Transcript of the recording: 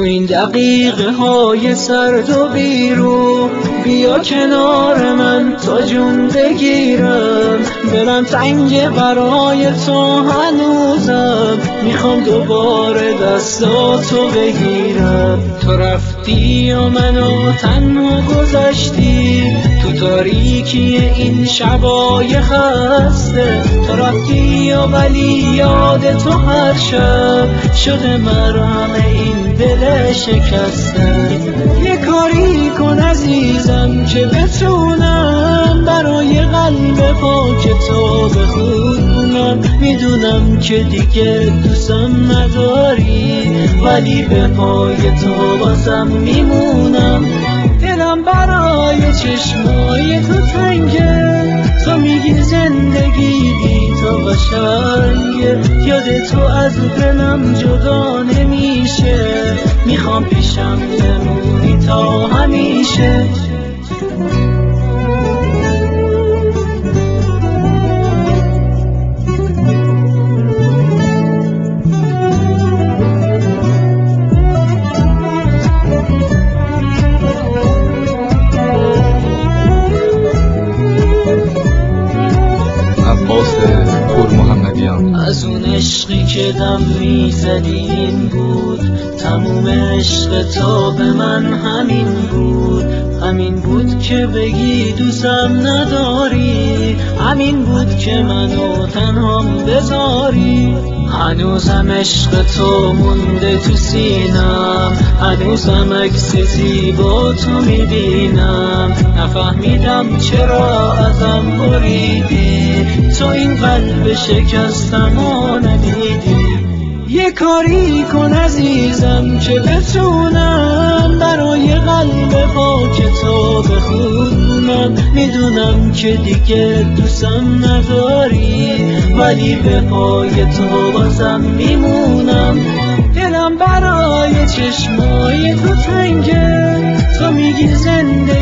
این دقیقه های سرد و بیرو بیا کنار من تا جون بگیرم، دلم تنگه برای تو هنوزم، میخوام دوباره دستاتو بگیرم. تو رفتی و منو تنها گذاشتی تو تاریکی این شبای خسته، تو رفتی و ولی یاد تو هر شب شده مرهم این دل شکسته. یه کاری کن عزیزم که بتونم برای قلب پاک تو بخونم، میدونم که دیگه دوستم نداری ولی به پای تو بازم میمونم. دلم برای چشمای تو تنگه، تو میگی زندگی بی تو قشنگه، یاد تو از دلم جدا نمیشه، میخوام پیشم بمونی تا همیشه. از اون عشقی که دم میزدی این بود، تموم عشق تو به من همین بود، همین بود که بگی دوستم نداری، همین بود که منو تنهام بذاری. هنوزم عشق تو مونده تو سینم، هنوزم عکس زیبا تو میبینم، نفهمیدم چرا ازم بریدی، تو این قلب شکستمو ندیدی. یه کاری کن عزیزم که بتونم برای قلب پاک تو بخونم، میدونم که دیگه دوستم نداری ولی به پای تو بازم میمونم. دلم برای چشمای تو تنگه، تو میگی زنده